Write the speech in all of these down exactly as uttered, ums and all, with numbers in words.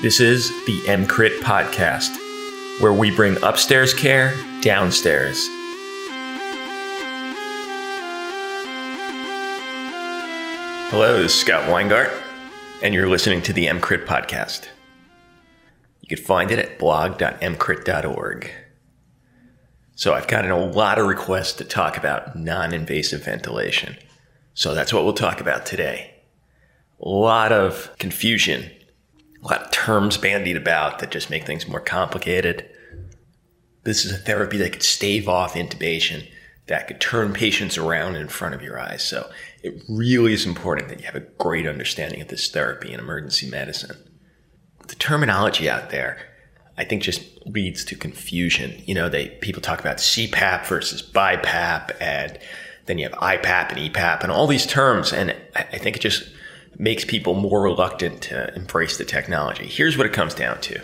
This is the EMCrit podcast, where we bring upstairs care downstairs. Hello, this is Scott Weingart, and you're listening to the EMCrit podcast. You can find it at blog dot m crit dot org. So I've gotten a lot of requests to talk about non-invasive ventilation. So that's what we'll talk about today. A lot of confusion, a lot of terms bandied about that just make things more complicated. This is a therapy that could stave off intubation, that could turn patients around in front of your eyes. So it really is important that you have a great understanding of this therapy in emergency medicine. The terminology out there, I think, just leads to confusion. You know, they people talk about C PAP versus B I PAP, and then you have I PAP and E PAP and all these terms. And I think it just makes people more reluctant to embrace the technology. Here's what it comes down to.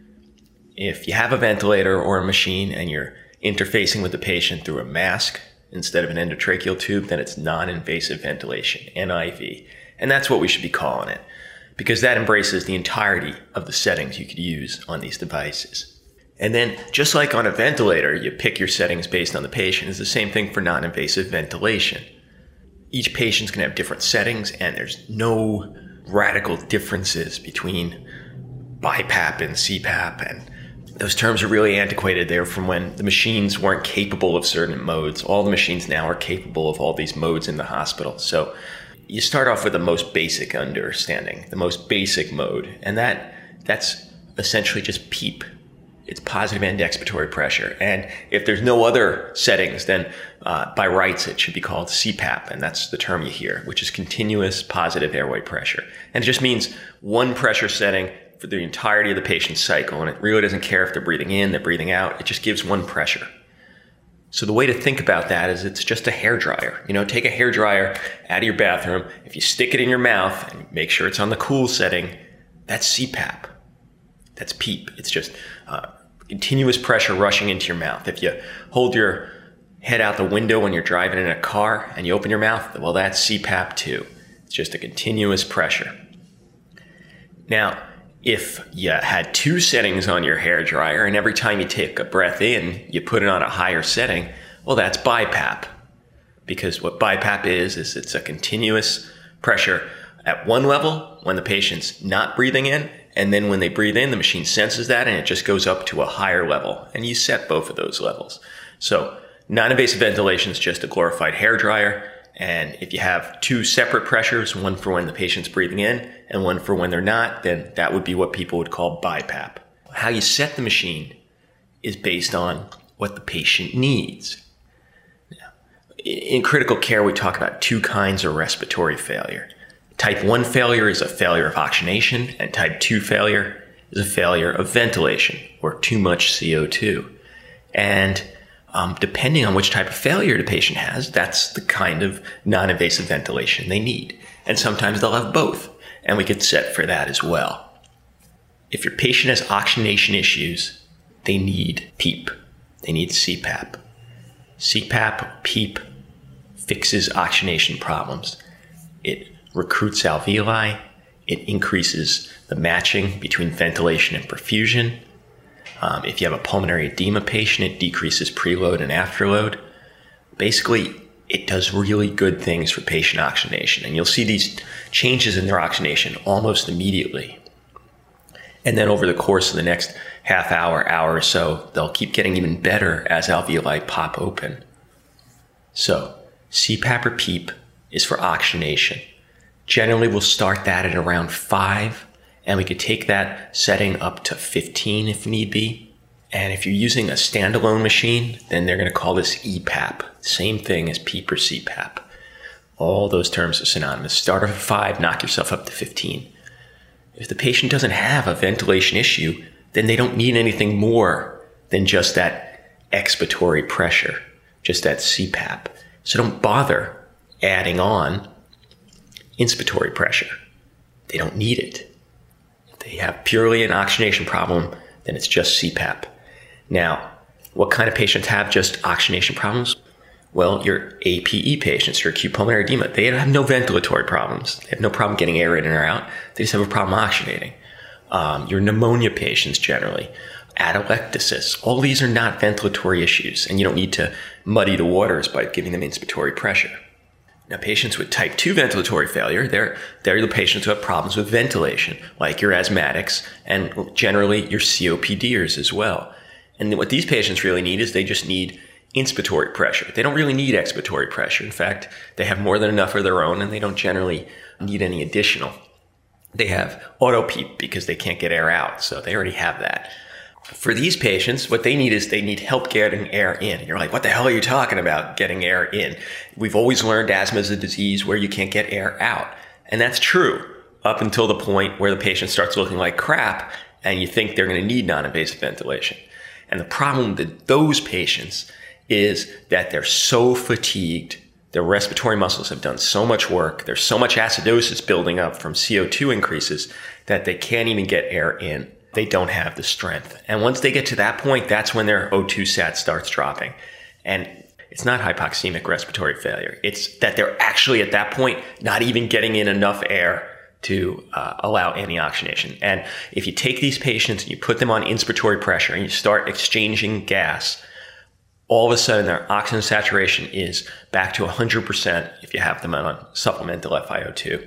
If you have a ventilator or a machine and you're interfacing with the patient through a mask instead of an endotracheal tube, then it's non-invasive ventilation, N I V. And that's what we should be calling it, because that embraces the entirety of the settings you could use on these devices. And then, just like on a ventilator, you pick your settings based on the patient, it's the same thing for non-invasive ventilation. Each patient's going to have different settings, and there's no radical differences between B I PAP and C PAP. And those terms are really antiquated. They're from when the machines weren't capable of certain modes. All the machines now are capable of all these modes in the hospital. So you start off with the most basic understanding, the most basic mode. And that that's essentially just PEEP. It's positive end expiratory pressure. And if there's no other settings, then uh, by rights, it should be called C PAP. And that's the term you hear, which is continuous positive airway pressure. And it just means one pressure setting for the entirety of the patient's cycle. And it really doesn't care if they're breathing in, they're breathing out. It just gives one pressure. So the way to think about that is it's just a hairdryer. You know, take a hairdryer out of your bathroom. If you stick it in your mouth and make sure it's on the cool setting, that's C PAP. That's PEEP. It's just uh, continuous pressure rushing into your mouth. If you hold your head out the window when you're driving in a car and you open your mouth, well, that's C PAP too. It's just a continuous pressure. Now, if you had two settings on your hairdryer and every time you take a breath in, you put it on a higher setting, well, that's B I PAP. Because what B I PAP is, is it's a continuous pressure at one level when the patient's not breathing in, and then when they breathe in, the machine senses that and it just goes up to a higher level. And you set both of those levels. So non-invasive ventilation is just a glorified hairdryer. And if you have two separate pressures, one for when the patient's breathing in and one for when they're not, then that would be what people would call B I PAP. How you set the machine is based on what the patient needs. Now, in critical care, we talk about two kinds of respiratory failure. Type one failure is a failure of oxygenation, and type two failure is a failure of ventilation, or too much C O two. And um, depending on which type of failure the patient has, that's the kind of non-invasive ventilation they need. And sometimes they'll have both, and we get set for that as well. If your patient has oxygenation issues, they need PEEP. They need C PAP. C PAP, PEEP, fixes oxygenation problems. It recruits alveoli, it increases the matching between ventilation and perfusion. Um, if you have a pulmonary edema patient, it decreases preload and afterload. Basically, it does really good things for patient oxygenation, and you'll see these changes in their oxygenation almost immediately. And then over the course of the next half hour, hour or so, they'll keep getting even better as alveoli pop open. So, C PAP or PEEP is for oxygenation. Generally, we'll start that at around five, and we could take that setting up to fifteen if need be. And if you're using a standalone machine, then they're going to call this E PAP. Same thing as PEEP or C PAP. All those terms are synonymous. Start off at five, knock yourself up to fifteen. If the patient doesn't have a ventilation issue, then they don't need anything more than just that expiratory pressure, just that C PAP. So don't bother adding on inspiratory pressure. They don't need it. If they have purely an oxygenation problem, then it's just C PAP. Now, what kind of patients have just oxygenation problems? Well, your A P E patients, your acute pulmonary edema, they have no ventilatory problems. They have no problem getting air in or out. They just have a problem oxygenating. um, your pneumonia patients generally, atelectasis. All these are not ventilatory issues, and you don't need to muddy the waters by giving them inspiratory pressure. Now, patients with type two ventilatory failure, they're, they're the patients who have problems with ventilation, like your asthmatics and generally your C O P D ers as well. And what these patients really need is they just need inspiratory pressure. They don't really need expiratory pressure. In fact, they have more than enough of their own, and they don't generally need any additional. They have auto PEEP because they can't get air out, so they already have that. For these patients, what they need is they need help getting air in. And you're like, what the hell are you talking about getting air in? We've always learned asthma is a disease where you can't get air out. And that's true up until the point where the patient starts looking like crap and you think they're going to need non-invasive ventilation. And the problem with those patients is that they're so fatigued. Their respiratory muscles have done so much work. There's so much acidosis building up from C O two increases that they can't even get air in. They don't have the strength. And once they get to that point, that's when their O two sat starts dropping. And it's not hypoxemic respiratory failure. It's that they're actually at that point not even getting in enough air to uh, allow antioxygenation. And if you take these patients and you put them on inspiratory pressure and you start exchanging gas, all of a sudden their oxygen saturation is back to one hundred percent if you have them on supplemental F i O two.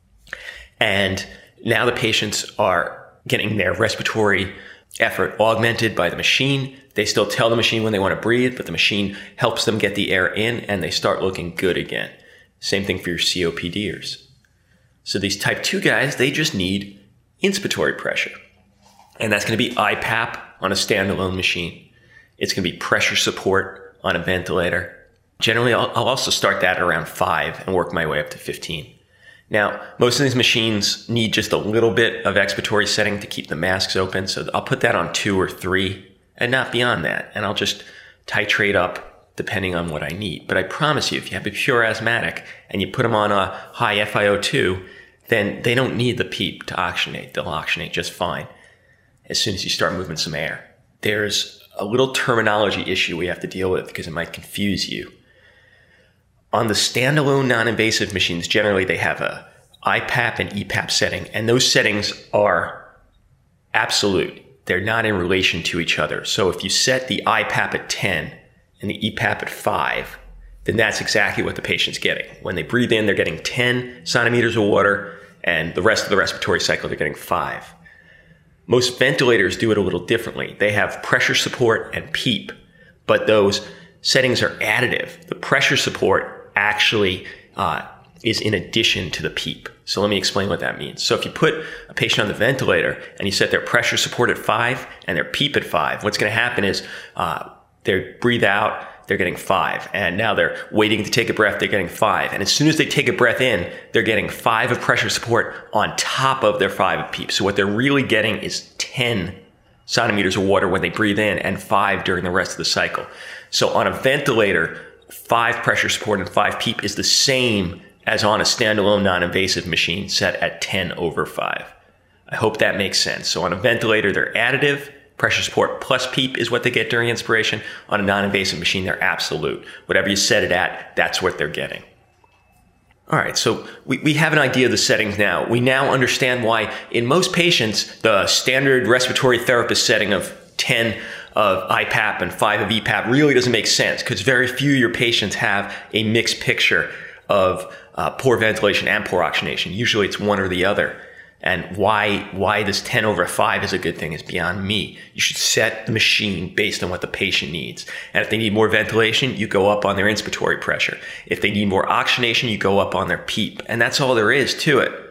And now the patients are getting their respiratory effort augmented by the machine. They still tell the machine when they want to breathe, but the machine helps them get the air in and they start looking good again. Same thing for your C O P D ers. So these type two guys, they just need inspiratory pressure. And that's going to be I PAP on a standalone machine. It's going to be pressure support on a ventilator. Generally, I'll, I'll also start that at around five and work my way up to fifteen. Now, most of these machines need just a little bit of expiratory setting to keep the masks open. So I'll put that on two or three and not beyond that. And I'll just titrate up depending on what I need. But I promise you, if you have a pure asthmatic and you put them on a high F i O two, then they don't need the PEEP to oxygenate. They'll oxygenate just fine as soon as you start moving some air. There's a little terminology issue we have to deal with because it might confuse you. On the standalone non-invasive machines, generally they have a I PAP and E PAP setting, and those settings are absolute. They're not in relation to each other. So if you set the I PAP at ten and the E PAP at five, then that's exactly what the patient's getting. When they breathe in, they're getting ten centimeters of water, and the rest of the respiratory cycle, they're getting five. Most ventilators do it a little differently. They have pressure support and PEEP, but those settings are additive. The pressure support actually uh, is in addition to the PEEP. So let me explain what that means. So if you put a patient on the ventilator and you set their pressure support at five and their PEEP at five, what's going to happen is uh, they breathe out, they're getting five. And now they're waiting to take a breath, they're getting five. And as soon as they take a breath in, they're getting five of pressure support on top of their five of PEEP. So what they're really getting is ten centimeters of water when they breathe in and five during the rest of the cycle. So on a ventilator, five pressure support and five PEEP is the same as on a standalone non-invasive machine set at ten over five. I hope that makes sense. So on a ventilator, they're additive. Pressure support plus PEEP is what they get during inspiration. On a non-invasive machine, they're absolute. Whatever you set it at, that's what they're getting. All right, so we, we have an idea of the settings now. We now understand why in most patients, the standard respiratory therapist setting of ten of I PAP and five of E PAP really doesn't make sense because very few of your patients have a mixed picture of uh, poor ventilation and poor oxygenation. Usually it's one or the other. And why why this ten over five is a good thing is beyond me. You should set the machine based on what the patient needs. And if they need more ventilation, you go up on their inspiratory pressure. If they need more oxygenation, you go up on their PEEP. And that's all there is to it.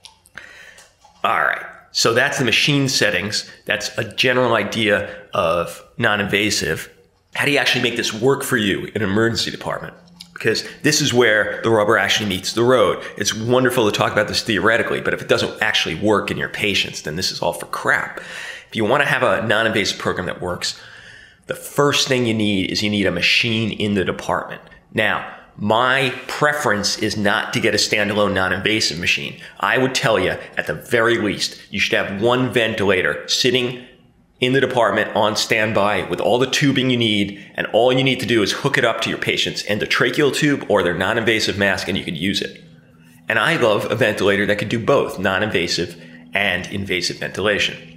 All right. So that's the machine settings. That's a general idea of non-invasive. How do you actually make this work for you in an emergency department? Because this is where the rubber actually meets the road. It's wonderful to talk about this theoretically, but if it doesn't actually work in your patients, then this is all for crap. If you want to have a non-invasive program that works, the first thing you need is you need a machine in the department. Now, my preference is not to get a standalone non-invasive machine. I would tell you, at the very least, you should have one ventilator sitting in the department on standby with all the tubing you need, and all you need to do is hook it up to your patient's endotracheal tube or their non-invasive mask, and you can use it. And I love a ventilator that could do both non-invasive and invasive ventilation.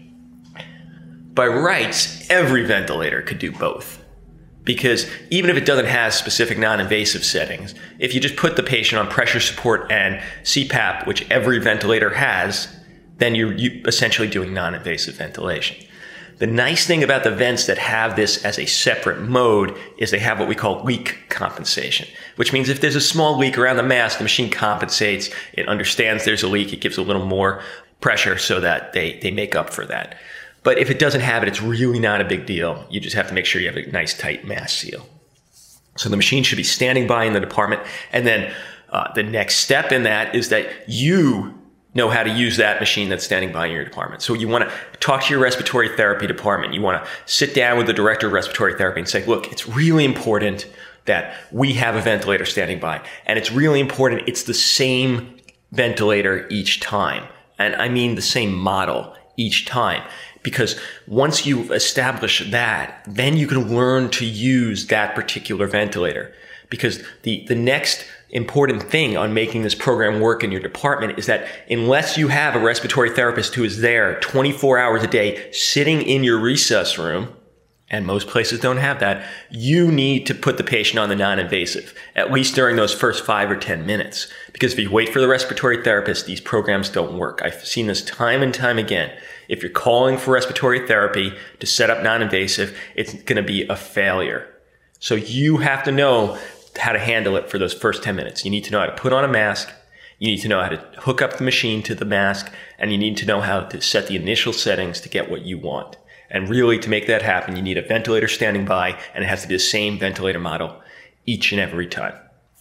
By rights, every ventilator could do both. Because even if it doesn't have specific non-invasive settings, if you just put the patient on pressure support and C PAP, which every ventilator has, then you're you essentially doing non-invasive ventilation. The nice thing about the vents that have this as a separate mode is they have what we call leak compensation, which means if there's a small leak around the mask, the machine compensates. It understands there's a leak. It gives a little more pressure so that they, they make up for that. But if it doesn't have it, it's really not a big deal. You just have to make sure you have a nice tight mask seal. So the machine should be standing by in the department. And then uh, the next step in that is that you know how to use that machine that's standing by in your department. So you want to talk to your respiratory therapy department. You want to sit down with the director of respiratory therapy and say, look, it's really important that we have a ventilator standing by. And it's really important it's the same ventilator each time. And I mean the same model each time. Because once you've established that, then you can learn to use that particular ventilator. Because the, the next important thing on making this program work in your department is that unless you have a respiratory therapist who is there twenty-four hours a day sitting in your resus room, and most places don't have that, you need to put the patient on the non-invasive, at least during those first five or ten minutes. Because if you wait for the respiratory therapist, these programs don't work. I've seen this time and time again. If you're calling for respiratory therapy to set up non-invasive, it's going to be a failure. So you have to know how to handle it for those first ten minutes. You need to know how to put on a mask. You need to know how to hook up the machine to the mask, and you need to know how to set the initial settings to get what you want. And really, to make that happen, you need a ventilator standing by, and it has to be the same ventilator model each and every time.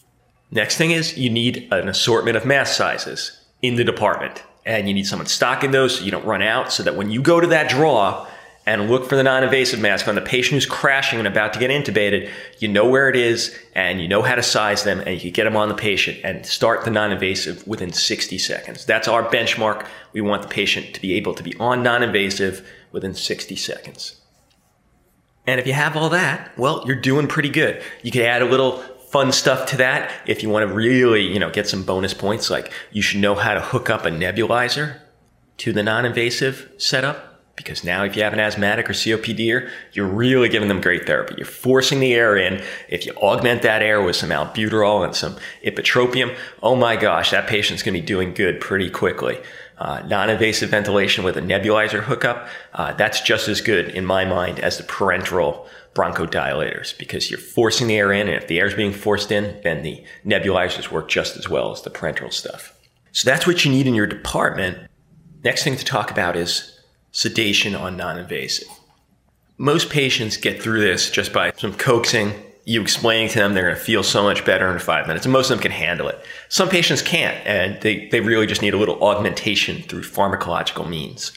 Next thing is you need an assortment of mask sizes in the department, and you need someone stocking those so you don't run out, so that when you go to that drawer and look for the non-invasive mask on the patient who's crashing and about to get intubated, you know where it is and you know how to size them, and you can get them on the patient and start the non-invasive within sixty seconds. That's our benchmark. We want the patient to be able to be on non-invasive within sixty seconds. And if you have all that, well, you're doing pretty good. You can add a little fun stuff to that if you want to really, you know, get some bonus points, like you should know how to hook up a nebulizer to the non-invasive setup. Because now if you have an asthmatic or C O P D er, you're really giving them great therapy. You're forcing the air in. If you augment that air with some albuterol and some ipratropium, oh my gosh, that patient's going to be doing good pretty quickly. Uh, non-invasive ventilation with a nebulizer hookup, uh, that's just as good in my mind as the parenteral bronchodilators, because you're forcing the air in, and if the air is being forced in, then the nebulizers work just as well as the parenteral stuff. So that's what you need in your department. Next thing to talk about is sedation on non-invasive. Most patients get through this just by some coaxing, you explaining to them they're going to feel so much better in five minutes, and most of them can handle it. Some patients can't, and they, they really just need a little augmentation through pharmacological means.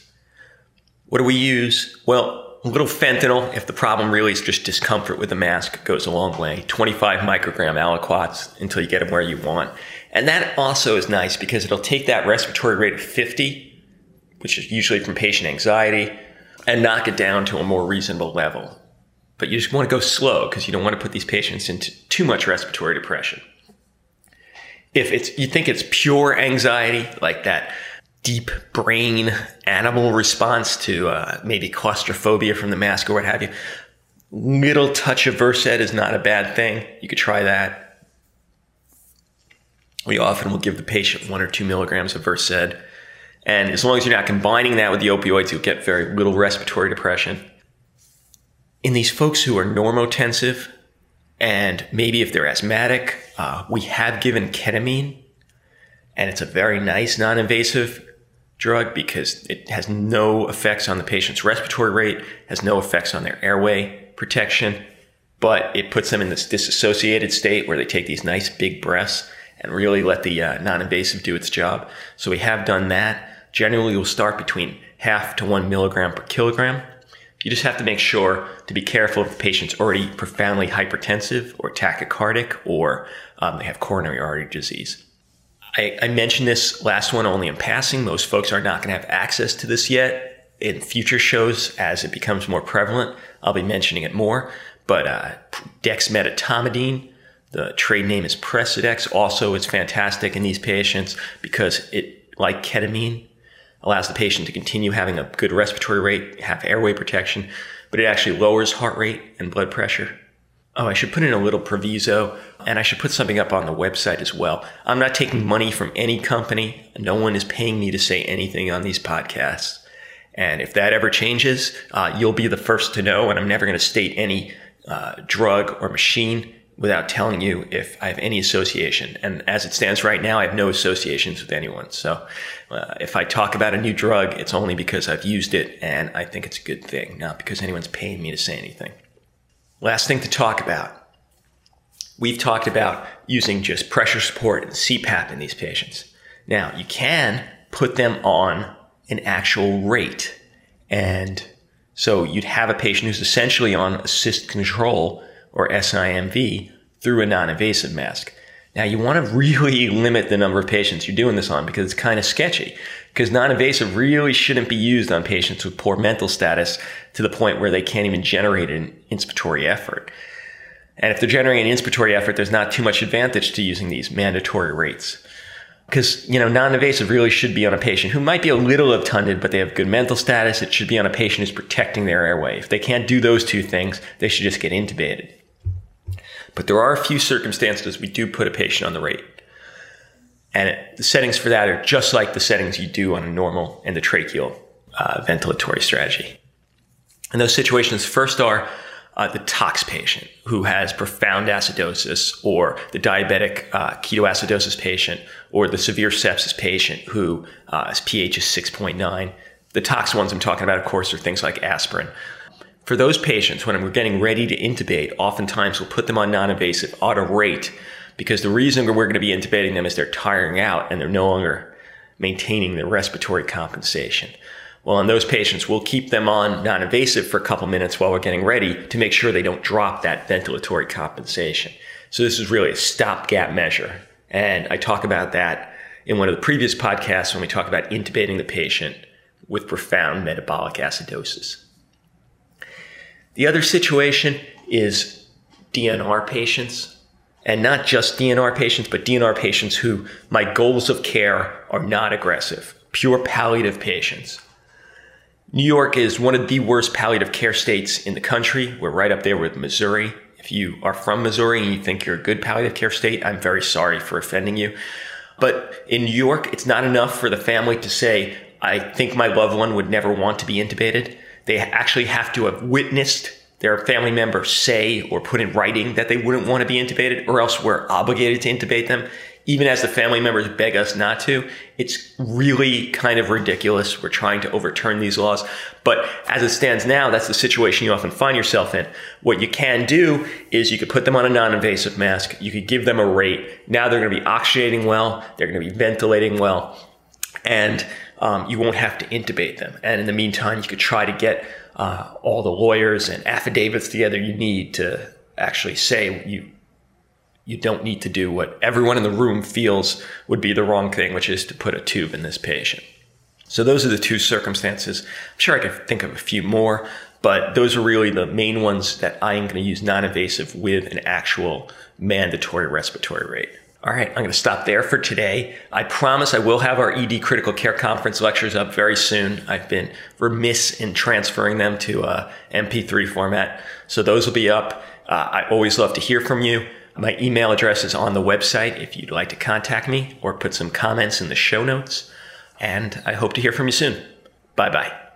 What do we use? Well, a little fentanyl, if the problem really is just discomfort with the mask, goes a long way. twenty-five microgram aliquots until you get them where you want. And that also is nice because it'll take that respiratory rate of fifty, which is usually from patient anxiety, and knock it down to a more reasonable level. But you just want to go slow because you don't want to put these patients into too much respiratory depression. If it's you think it's pure anxiety, like that deep brain animal response to uh, maybe claustrophobia from the mask or what have you, little touch of Versed is not a bad thing. You could try that. We often will give the patient one or two milligrams of Versed. And as long as you're not combining that with the opioids, you'll get very little respiratory depression. In these folks who are normotensive, and maybe if they're asthmatic, uh, we have given ketamine, and it's a very nice non-invasive drug because it has no effects on the patient's respiratory rate, has no effects on their airway protection, but it puts them in this disassociated state where they take these nice big breaths and really let the uh, non-invasive do its job. So we have done that. Generally, we'll start between half to one milligram per kilogram. You just have to make sure to be careful if the patient's already profoundly hypertensive or tachycardic, or um, they have coronary artery disease. I, I mentioned this last one only in passing. Most folks are not going to have access to this yet. In future shows, as it becomes more prevalent, I'll be mentioning it more. But uh, dexmedetomidine, the trade name is Precedex, also is fantastic in these patients because it, like ketamine, allows the patient to continue having a good respiratory rate, have airway protection, but it actually lowers heart rate and blood pressure. Oh, I should put in a little proviso, and I should put something up on the website as well. I'm not taking money from any company. No one is paying me to say anything on these podcasts. And if that ever changes, uh, you'll be the first to know, and I'm never going to state any uh, drug or machine without telling you if I have any association. And as it stands right now, I have no associations with anyone. So uh, if I talk about a new drug, it's only because I've used it and I think it's a good thing, not because anyone's paying me to say anything. Last thing to talk about. We've talked about using just pressure support and C PAP in these patients. Now, you can put them on an actual rate. And so you'd have a patient who's essentially on assist control or S I M V through a non-invasive mask. Now, you want to really limit the number of patients you're doing this on because it's kind of sketchy. Because non-invasive really shouldn't be used on patients with poor mental status to the point where they can't even generate an inspiratory effort. And if they're generating an inspiratory effort, there's not too much advantage to using these mandatory rates. Because, you know, non-invasive really should be on a patient who might be a little obtunded, but they have good mental status. It should be on a patient who's protecting their airway. If they can't do those two things, they should just get intubated. But there are a few circumstances we do put a patient on the rate. And it, the settings for that are just like the settings you do on a normal endotracheal uh, ventilatory strategy. And those situations first are uh, the tox patient who has profound acidosis, or the diabetic uh, ketoacidosis patient, or the severe sepsis patient who uh, his pH is six point nine. The tox ones I'm talking about, of course, are things like aspirin. For those patients, when we're getting ready to intubate, oftentimes we'll put them on non-invasive auto rate, because the reason we're going to be intubating them is they're tiring out and they're no longer maintaining their respiratory compensation. Well, in those patients, we'll keep them on non-invasive for a couple minutes while we're getting ready to make sure they don't drop that ventilatory compensation. So this is really a stopgap measure. And I talk about that in one of the previous podcasts when we talk about intubating the patient with profound metabolic acidosis. The other situation is D N R patients. And not just D N R patients, but D N R patients who my goals of care are not aggressive, pure palliative patients. New York is one of the worst palliative care states in the country. We're right up there with Missouri. If you are from Missouri and you think you're a good palliative care state, I'm very sorry for offending you. But in New York, it's not enough for the family to say, I think my loved one would never want to be intubated. They actually have to have witnessed their family member say or put in writing that they wouldn't want to be intubated, or else we're obligated to intubate them, even as the family members beg us not to. It's really kind of ridiculous. We're trying to overturn these laws. But as it stands now, that's the situation you often find yourself in. What you can do is you could put them on a non-invasive mask. You could give them a rate. Now they're going to be oxygenating well. They're going to be ventilating well. And um, you won't have to intubate them. And in the meantime, you could try to get uh, all the lawyers and affidavits together you need to actually say you you don't need to do what everyone in the room feels would be the wrong thing, which is to put a tube in this patient. So those are the two circumstances. I'm sure I could think of a few more, but those are really the main ones that I am going to use non-invasive with an actual mandatory respiratory rate. All right, I'm going to stop there for today. I promise I will have our E D Critical Care Conference lectures up very soon. I've been remiss in transferring them to a M P three format, so those will be up. Uh, I always love to hear from you. My email address is on the website if you'd like to contact me or put some comments in the show notes. And I hope to hear from you soon. Bye-bye.